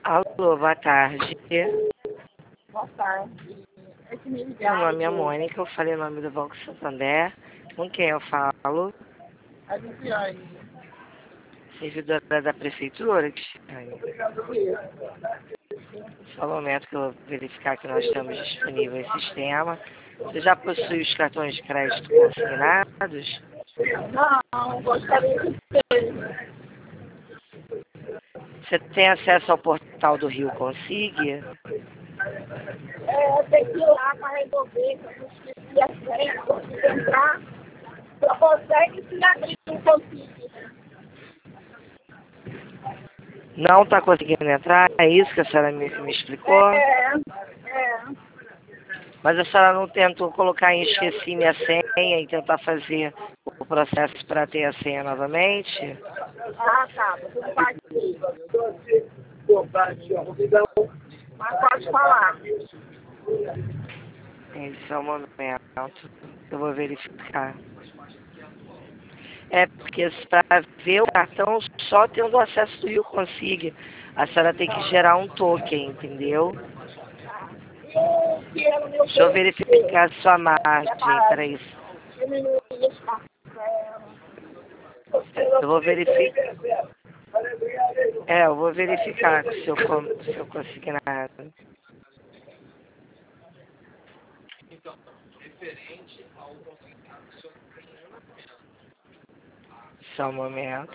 Alô, boa tarde. Boa tarde. Meu nome é Mônica, eu falei o nome do Banco Santander. Com quem eu falo? A Viviane. Servidora da Prefeitura, Cristiane. Só um momento que eu vou verificar que nós estamos disponível em sistema. Você já possui os cartões de crédito consignados? Não, gostaria de ter. Você tem acesso ao portal do Rio Consigue? Tem que ir lá para resolver, que eu não esqueci a senha, consegui entrar. Só consegue se abrir, não consigo. Não está conseguindo entrar? É isso que a senhora me explicou? É. Mas a senhora não tentou colocar em esqueci minha senha e tentar fazer o processo para ter a senha novamente? Ah, tá, tudo partiu. Mas pode falar. Esse é o momento. Eu vou verificar. É porque para ver o cartão só tendo acesso do Rio Consigue. A senhora tem que gerar um token, entendeu? Deixa eu verificar a sua margem para isso. Eu vou verificar. Eu vou verificar se eu conseguir nada. Só um momento.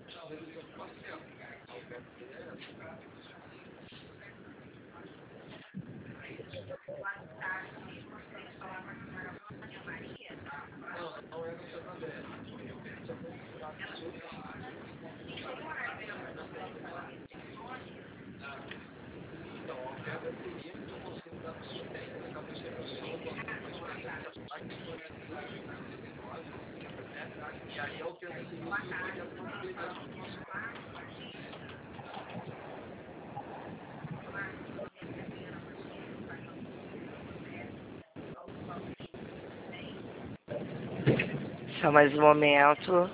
Só mais um momento.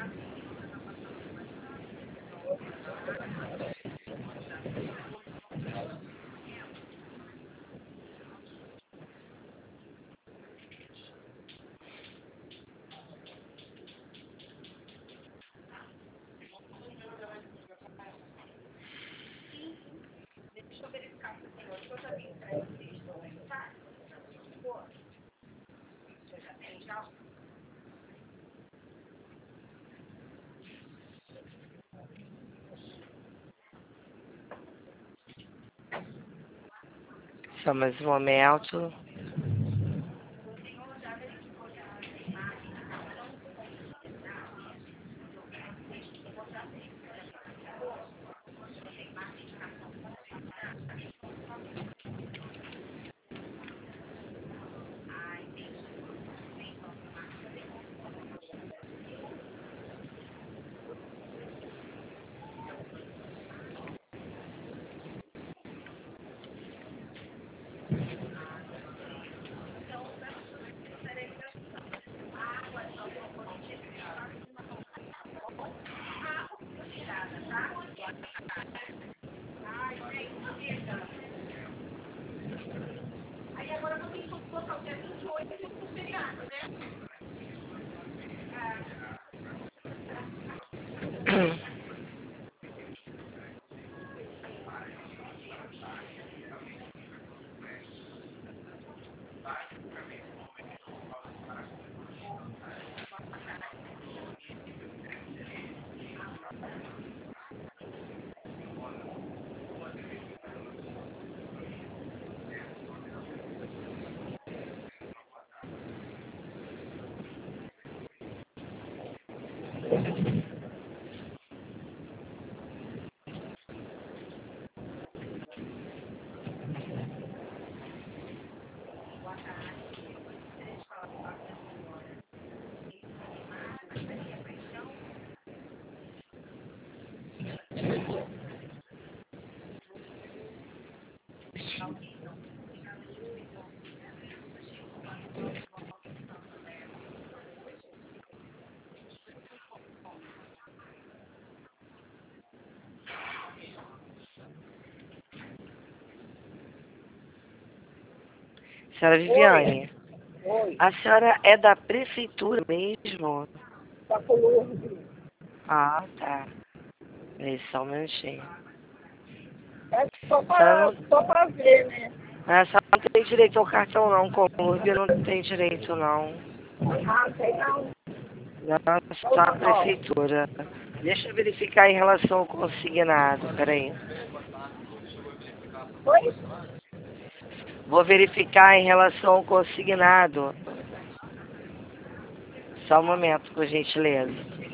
Só mais um momento. Senhora Viviane, Oi. a senhora é da prefeitura mesmo? Tá com Lourdes. Ah, tá. Peraí, só um minutinho. É só A senhora pra ver, né? a senhora não tem direito ao cartão não, com o Urb não tem direito não. Ah, sei não. Não, só a prefeitura. Deixa eu verificar em relação ao consignado, peraí. Oi? Vou verificar em relação ao consignado. Só um momento, por gentileza.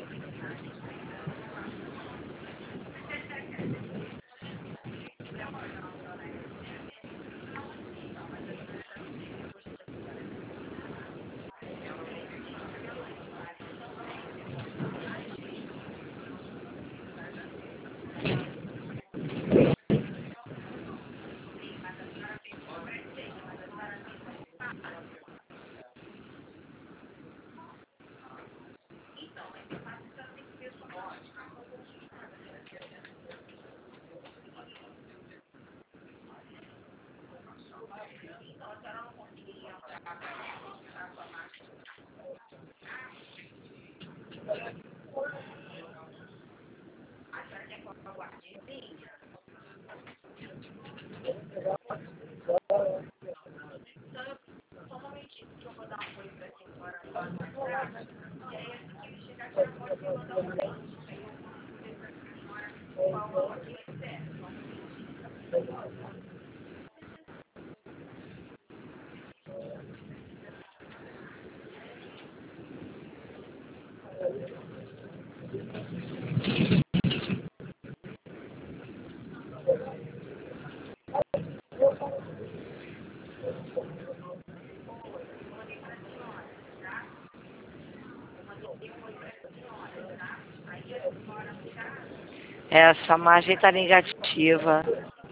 Essa margem está negativa.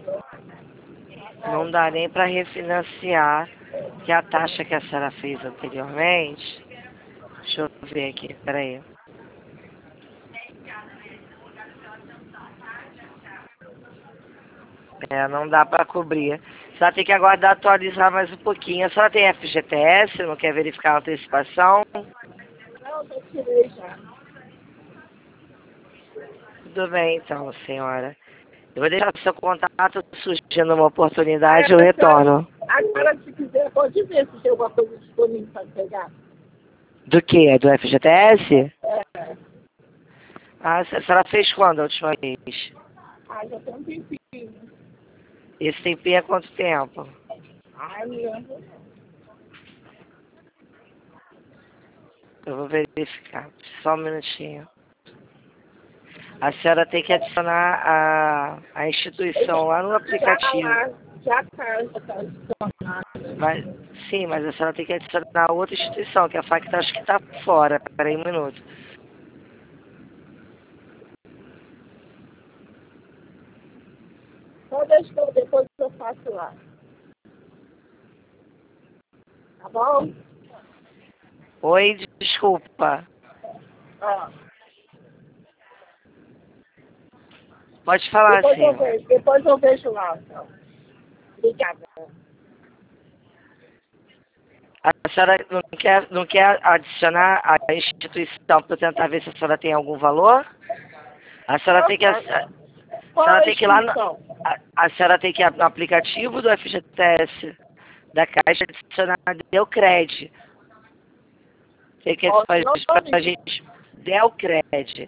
Não dá nem para refinanciar, que a taxa que a senhora fez anteriormente. Deixa eu ver aqui, peraí. Não dá para cobrir. A senhora tem que aguardar atualizar mais um pouquinho. A senhora tem FGTS, não quer verificar a antecipação? Não, eu tirei já. Tudo bem, então, senhora. Eu vou deixar seu contato, surgindo uma oportunidade, eu retorno. Agora, se quiser, pode ver se tem alguma coisa disponível para pegar. Do que? Do FGTS? É. Ah, a senhora fez quando a última vez? Ah, já tem um tempinho. Esse tempinho é quanto tempo? Ai, me lembro. Eu vou verificar. Só um minutinho. A senhora tem que adicionar a instituição lá no aplicativo. Já tá adicionado. Mas, sim, mas a senhora tem que adicionar outra instituição, que a FAC acho que está fora. Peraí um minuto. Só deixa eu, depois eu faço lá. Tá bom? Oi, desculpa. Ó, Pode falar, sim. depois eu vejo lá, então. Obrigada. A senhora não quer adicionar a instituição para tentar ver se a senhora tem algum valor? A senhora tem que, a senhora tem que ir lá no, a senhora tem que ir no aplicativo do FGTS da Caixa adicionar Delcred. Tem que adicionar para a gente Delcred.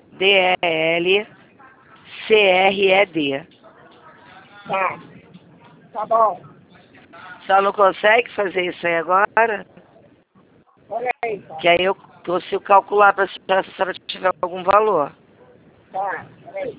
DELCRED. Tá. Tá bom. A senhora não consegue fazer isso aí agora? Olha aí, tá. Que aí eu consigo calcular para se a senhora tiver algum valor. Tá, peraí.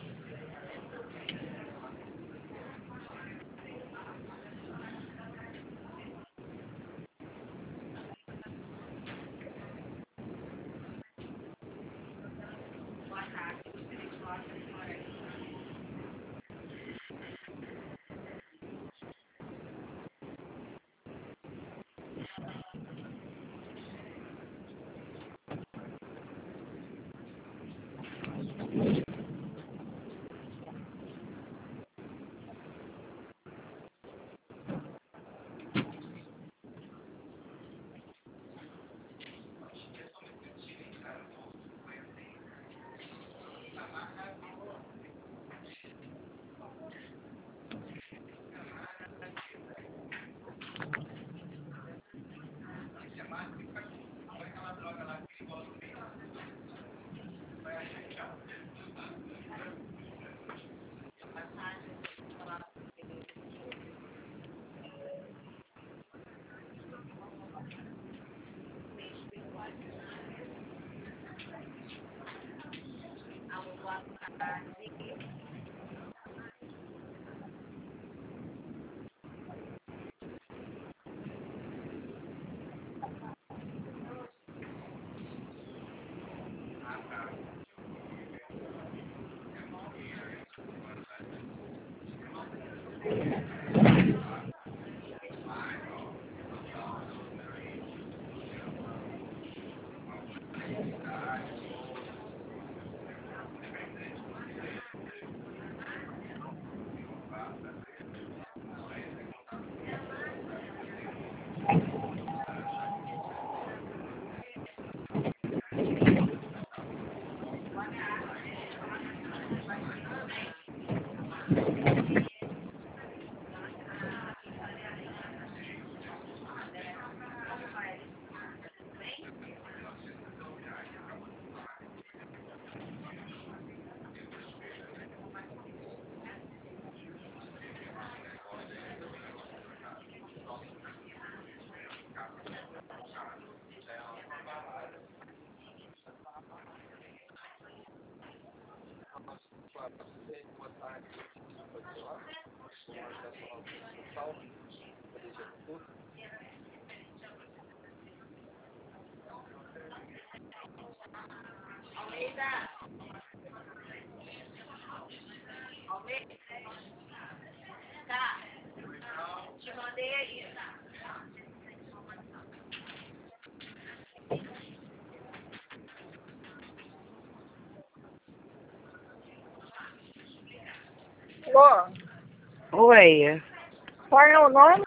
Alô, Oi. qual é o nome?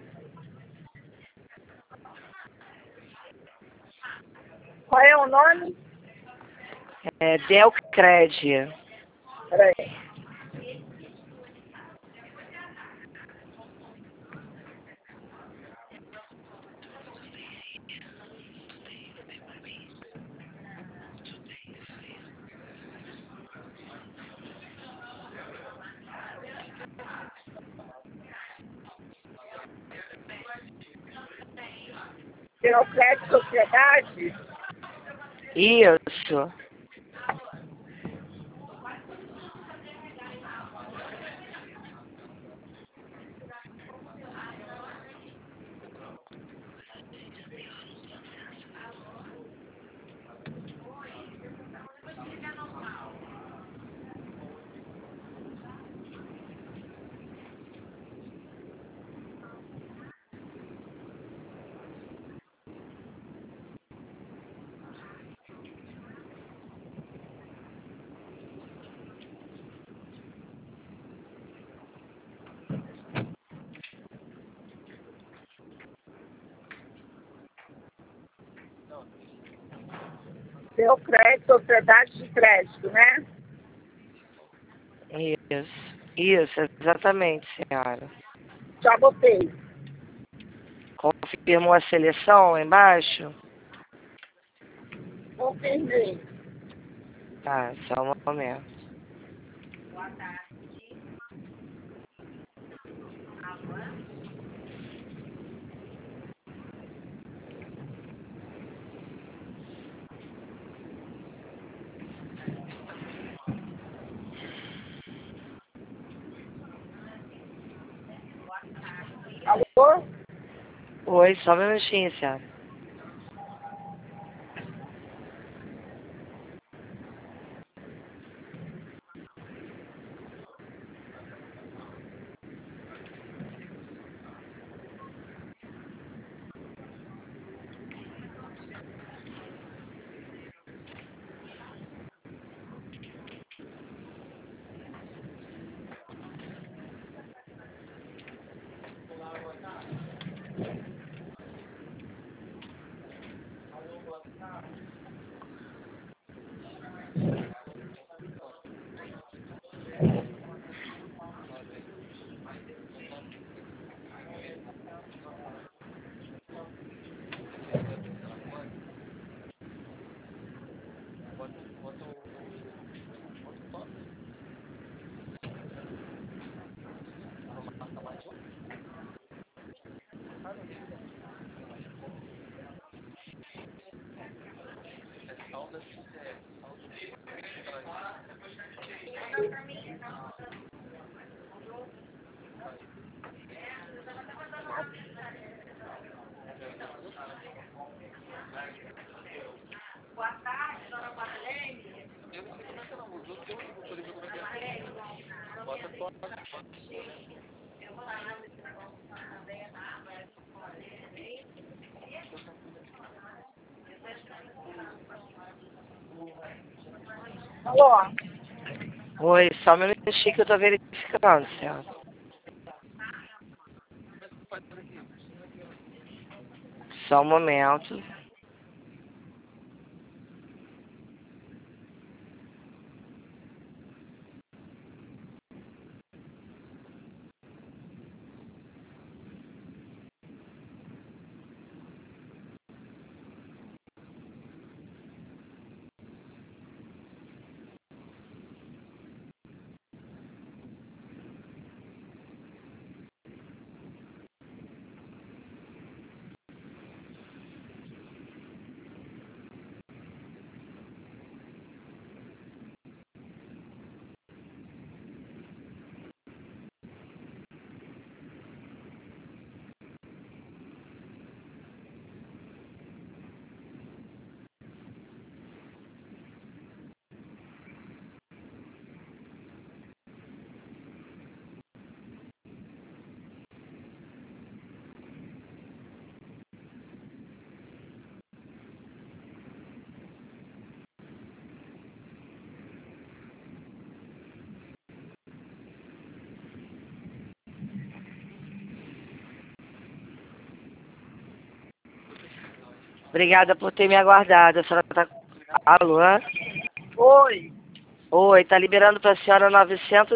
Qual é o nome? É Delcred. Peraí. Democrática Sociedade? Isso. Seu crédito, sociedade de crédito, né? Isso, exatamente, senhora. Já botei. Confirmou a seleção embaixo? Confirmei. Tá, só um momento. Alô? Oi, só um minutinho, senhora. Alô? Oi, só um minutinho que eu tô verificando, certo? Só um momento. Obrigada por ter me aguardado. A senhora tá... Alô? Oi. Oi, tá liberando pra senhora R$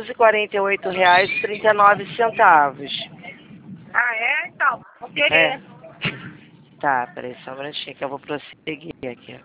948,39. Ah, é? Então, vou É. querer. Tá, peraí, só um minutinho que eu vou prosseguir aqui.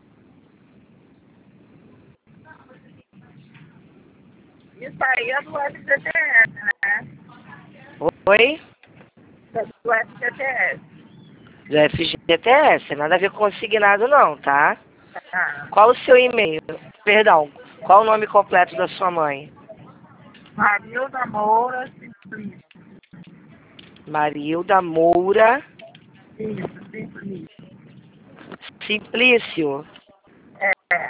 Isso aí é do FGTS, né? Oi? É do FGTS. Do FGTS, nada a ver com consignado não, tá? Ah, Qual o seu e-mail? Perdão, qual o nome completo da sua mãe? Marilda Moura Simplício. Marilda Moura Isso, Simplício. Simplício. É.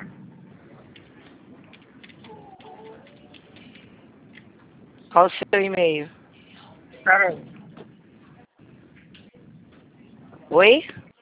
Qual o seu e-mail? Peraí. Oi?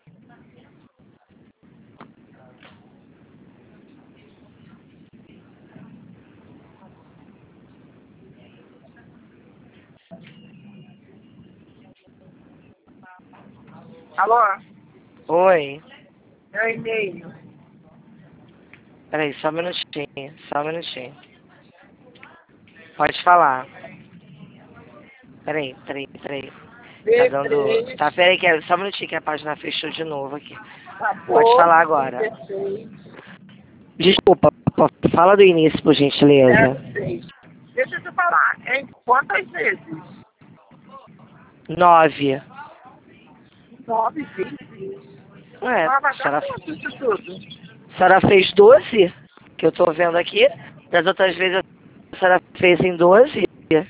Alô? Oi? Meu e-mail. Peraí, só um minutinho, só um minutinho. Pode falar. Peraí. Tá dando... B3, Tá, peraí, só um minutinho que a página fechou de novo aqui. Pode falar 14, agora. 16, Desculpa, fala do início, por gentileza. 06. Deixa eu te falar. Em quantas vezes? 9. 9 vezes. Ué, Ah, vai a dar senhora, quanto isso tudo? a senhora fez 12? Que eu tô vendo aqui. Das outras vezes a senhora fez em 12?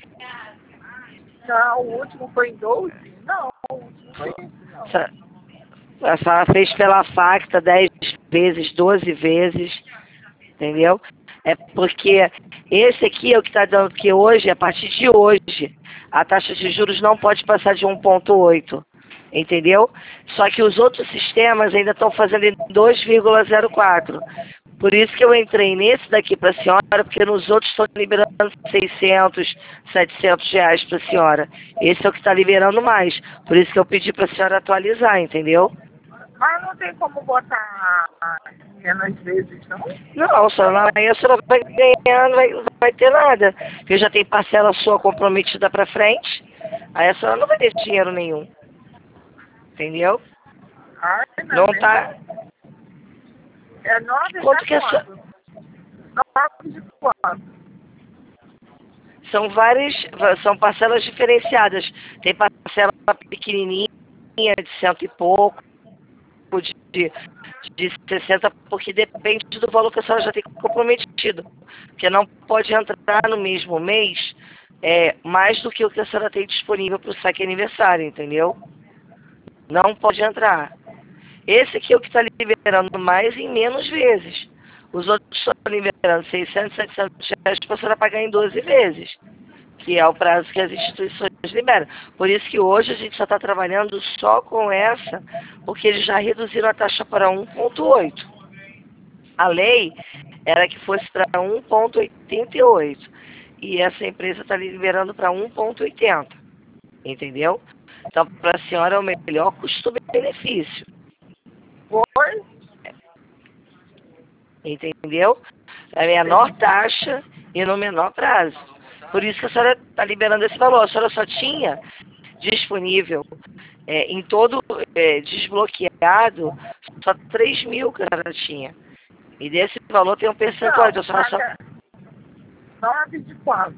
Não, o último foi em 12? Não, o último foi esse, não. A senhora fez pela facta 10 vezes, 12 vezes, entendeu? É porque esse aqui é o que está dando que hoje, a partir de hoje, a taxa de juros não pode passar de 1,8, entendeu? Só que os outros sistemas ainda estão fazendo em 2,04. Por isso que eu entrei nesse daqui para a senhora, porque nos outros estão liberando 600, 700 reais para a senhora. Esse é o que está liberando mais. Por isso que eu pedi para a senhora atualizar, entendeu? Mas não tem como botar menos vezes, não? Não, senhora, aí a senhora vai ganhar, não vai ter nada. Porque já tem parcela sua comprometida para frente, aí a senhora não vai ter dinheiro nenhum. Entendeu? Ai, não é Não mesmo? tá. É 9 Quanto da que é só? quanto? 9 de quanto? São várias, são parcelas diferenciadas. Tem parcela pequenininha de cento e pouco, de, de 60, porque depende do valor que a senhora já tem comprometido. Porque não pode entrar no mesmo mês mais do que o que a senhora tem disponível para o saque aniversário, entendeu? Não pode entrar. Esse aqui é o que está liberando mais em menos vezes. Os outros estão liberando 600, 700 reais para a senhora pagar em 12 vezes. que é o prazo que as instituições liberam. Por isso que hoje a gente só está trabalhando só com essa, porque eles já reduziram a taxa para 1,8. A lei era que fosse para 1,88. E essa empresa está liberando para 1,80. Entendeu? Então, para a senhora é o melhor custo-benefício. Foi? Entendeu? É a menor taxa e no menor prazo. Por isso que a senhora está liberando esse valor. A senhora só tinha disponível em todo desbloqueado só 3 mil que a senhora tinha. E desse valor tem um percentual. Então, a senhora só... 9 de quanto?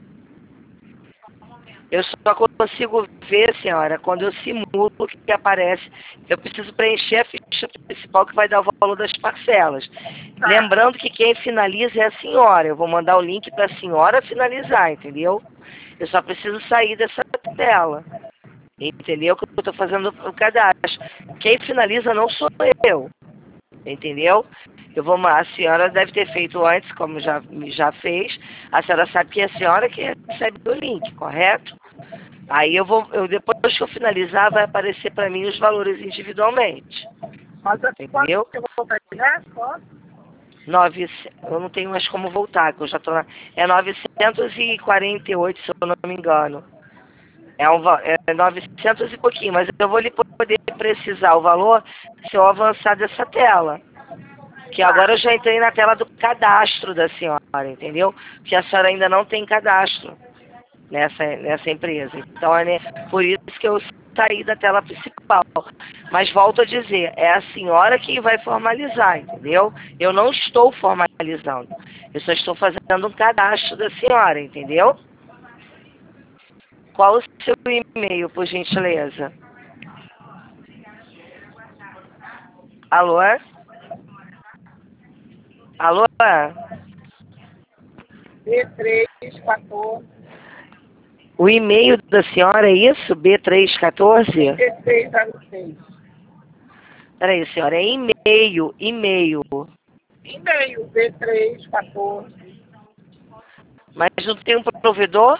Eu só consigo ver, senhora, quando eu simulo o que aparece. Eu preciso preencher a ficha principal que vai dar o valor das parcelas. Tá. Lembrando que quem finaliza é a senhora. Eu vou mandar o link para a senhora finalizar, entendeu? Eu só preciso sair dessa tela. Entendeu? Que eu estou fazendo o cadastro. Quem finaliza não sou eu. Entendeu? A senhora deve ter feito antes, como já fez. A senhora sabe que é a senhora que recebe o link, correto? Aí depois que eu finalizar, vai aparecer para mim os valores individualmente. Mas entendeu? Eu vou pegar? Quanto? Eu não tenho mais como voltar, que eu já estou é 948, se eu não me engano. É 900 e pouquinho, mas eu vou lhe poder precisar o valor se eu avançar dessa tela. Que agora eu já entrei na tela do cadastro da senhora, entendeu? Que a senhora ainda não tem cadastro nessa empresa. Então, por isso que eu saí da tela principal. Mas volto a dizer, é a senhora que vai formalizar, entendeu? Eu não estou formalizando. Eu só estou fazendo um cadastro da senhora, entendeu? Qual o seu e-mail, por gentileza? Alô? Alô? B314. O e-mail da senhora é isso? B314? 1606. Peraí, senhora, é e-mail. E-mail B314. Mas não tem um provedor?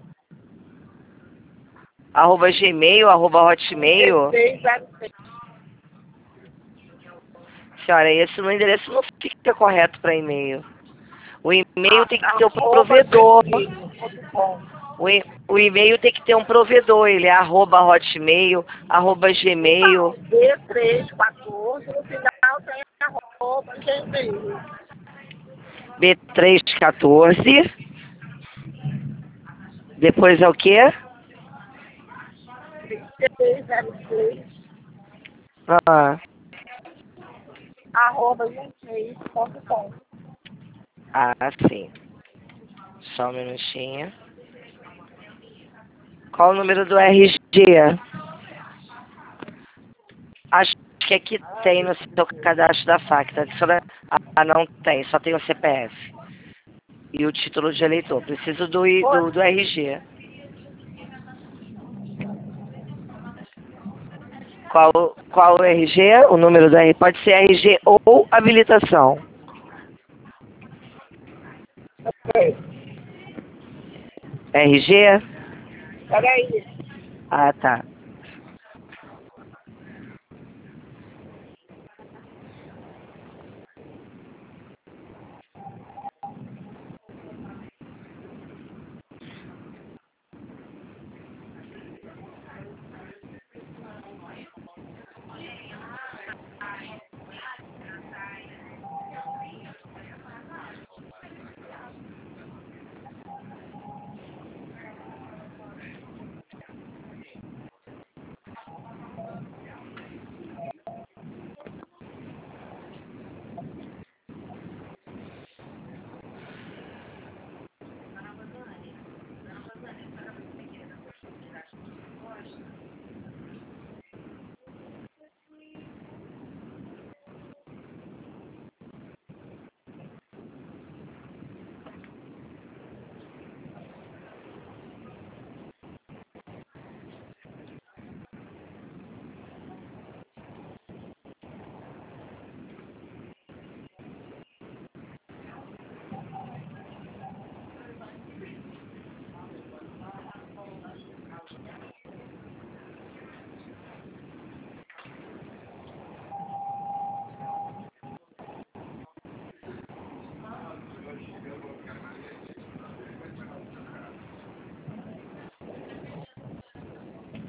@gmail, @hotmail. 1606. Senhora, esse no endereço não fica correto para e-mail. O e-mail tem que ter um provedor. O e-mail tem que ter um provedor. Ele é @hotmail, @gmail. B314, no final tem @gmail. B314. Depois é o quê? 1606, Ah, @gmail.com. sim. Só um minutinho. Qual o número do RG? Acho que aqui tem no seu cadastro da FACTA. Não tem, só tem o CPF. E o título de eleitor. Preciso do RG. Qual o RG? O número do RG? Pode ser RG ou habilitação. Ok. RG? Peraí. Ah, tá.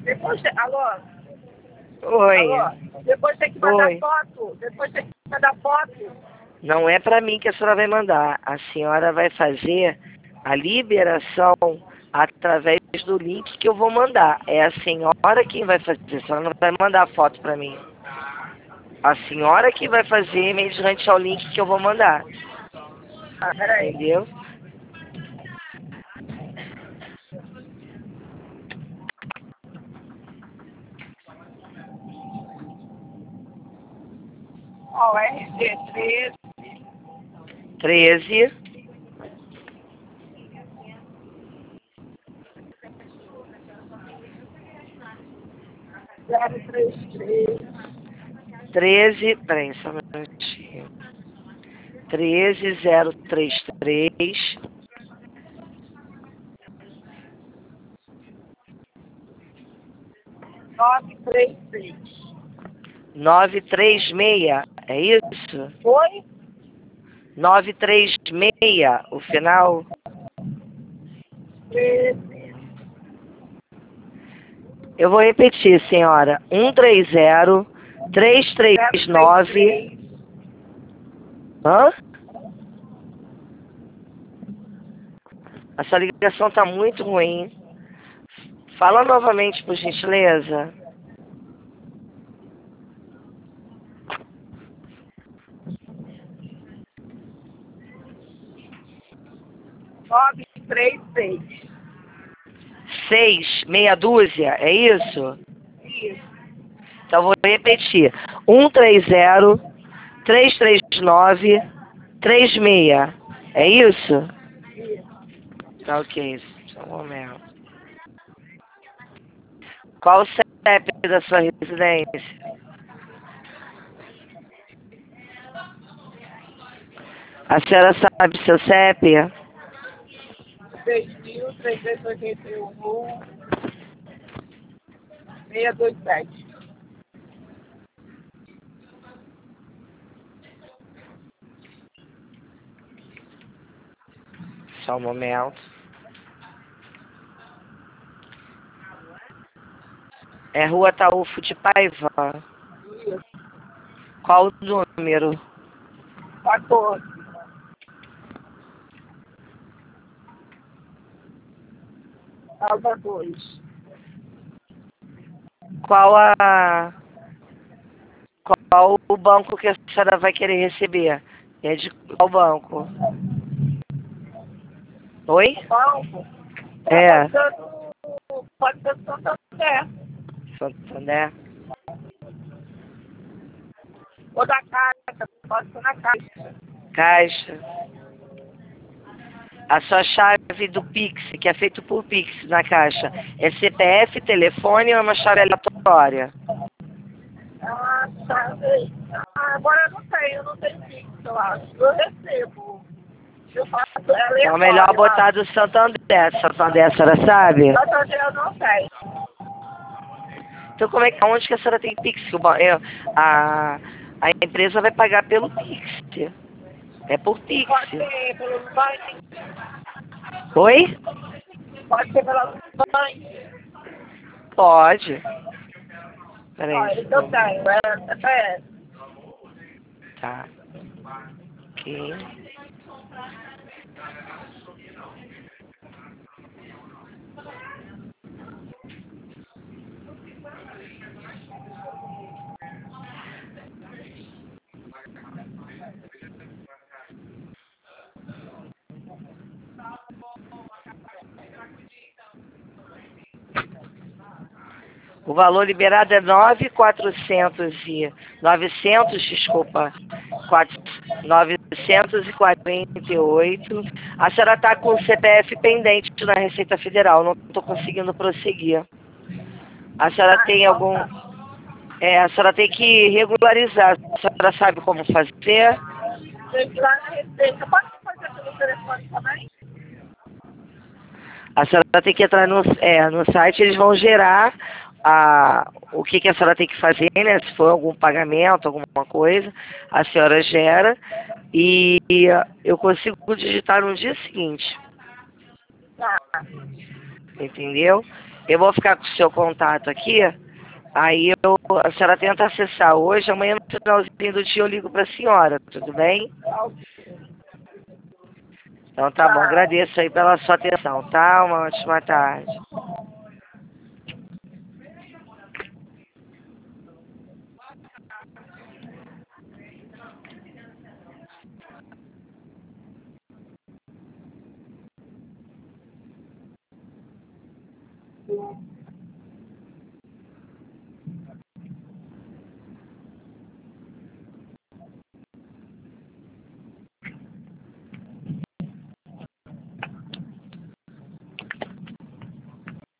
Depois, alô? Oi. Alô? Depois tem que mandar Oi. foto. Depois tem que mandar foto. Não é para mim que a senhora vai mandar. A senhora vai fazer a liberação através do link que eu vou mandar. É a senhora quem vai fazer. A senhora não vai mandar foto para mim. A senhora que vai fazer mediante ao link que eu vou mandar. Ah, peraí. Entendeu? Ó, RG 13 13 033 13. Peraí, só um minutinho. 13033 936. 936. É isso? Oi? 936, o final. 13. Eu vou repetir, senhora. 130-339. 033. Hã? Essa ligação tá muito ruim. Fala novamente, por gentileza. Nove, três, seis. 6, meia dúzia, é isso? Isso. Então eu vou repetir. 130-339-36. É isso? Isso. Tá ok. Só um momento. Qual o CEP da sua residência? A senhora sabe seu CEP? 6.381. 627. Só um momento. É Rua Taúfo de Paiva. Isso. Qual o número? 14. Alva 2. Qual o banco que a senhora vai querer receber? É de qual banco? Oi? Banco. É. Pode ser do Santander. Santander. Ou da Caixa. Pode ser na Caixa. Caixa. A sua chave do Pix, que é feito por Pix na caixa, é CPF, telefone ou é uma chave aleatória? Ah, chave. Ah, agora eu não tenho Pix, eu acho. Eu recebo. Eu faço ela Então é melhor botar do Santander. Santander, a senhora sabe? Santander eu não tenho. Então como é que, onde que a senhora tem Pix? A empresa vai pagar pelo Pix. É por Pix. Pode ser pelo banco. Oi? Pode ser pela banco. Pode. Ó, Peraí. isso eu tenho. É CPF. Tá. Ok. O valor liberado é 900, desculpa, 948. A senhora está com o CPF pendente na Receita Federal, não estou conseguindo prosseguir. A senhora tem algum... a senhora tem que regularizar. A senhora sabe como fazer? Tem que ir lá na Receita. Pode fazer pelo telefone também? A senhora tem que entrar no site, eles vão gerar o que a senhora tem que fazer, né? Se for algum pagamento, alguma coisa, a senhora gera e eu consigo digitar no dia seguinte, Tá. entendeu? Eu vou ficar com o seu contato aqui. Aí a senhora tenta acessar hoje, amanhã no finalzinho do dia eu ligo para a senhora, tudo bem? Então tá bom, agradeço aí pela sua atenção, tá? Uma ótima tarde.